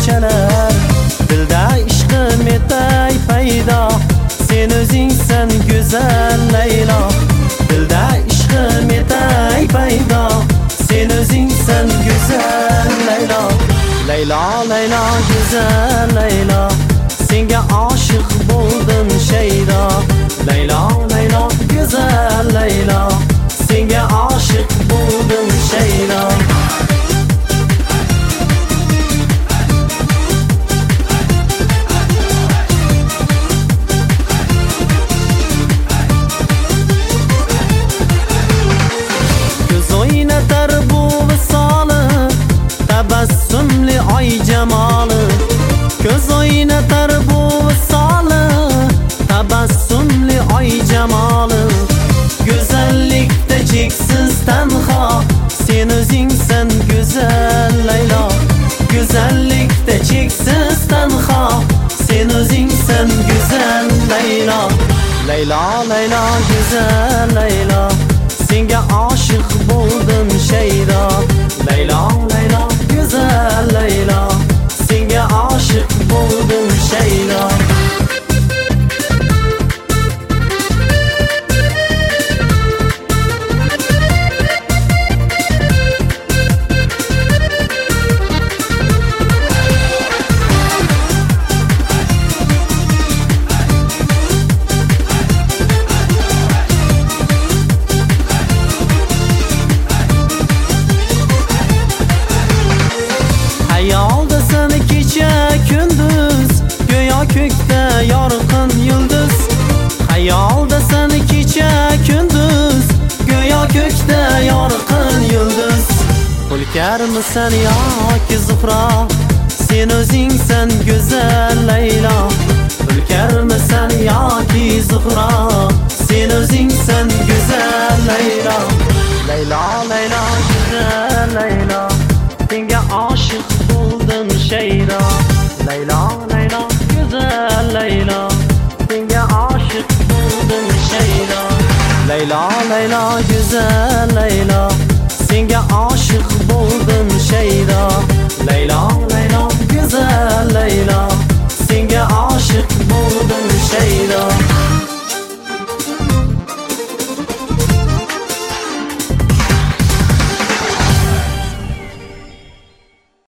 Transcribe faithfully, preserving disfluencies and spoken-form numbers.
chalar. Dilda ishqim etay paydo, sen o'zingsan go'zal Laylo. Dilda ishqim etay paydo, sen o'zingsan go'zal Laylo. Laylo Laylo go'zal Laylo, senga oshiq bo'ldim shaydo. Laylo Laylo go'zal Laylo, senga oshiq bo'ldim shaydo. Ko'z o'ynatar bu visoli, tabassumli oy jamoli. Ko'z o'ynatar bu visoli, tabassumli oy jamoli. Go'zallikda cheksiz tanho, sen o'zingsan go'zal Laylo. Go'zallikda cheksiz tanho, sen o'zingsan go'zal Laylo. Laylo Laylo go'zal Laylo, senga oshiq bo'ldim shaydo. Laylo Laylo go'zal Laylo, senga oshiq bo'ldim shaydo. Hayolda seni kecha kunduz, go'yo ko'kda yorqin yulduz. Hayolda seni kecha kunduz, go'yo ko'kda yorqin yulduz. Hulkarmisan yoki zuhro, sen o'zingsan go'zal Laylo. Hulkarmisan yoki zuhro, sen o'zingsan go'zal Laylo. Laylo Laylo go'zal Laylo, senga oshiq bo'ldim shaydo. Laylo Laylo go'zal Laylo, senga oshiq bo'ldim shaydo. Laylo Laylo go'zal Laylo, senga oshiq bo'ldim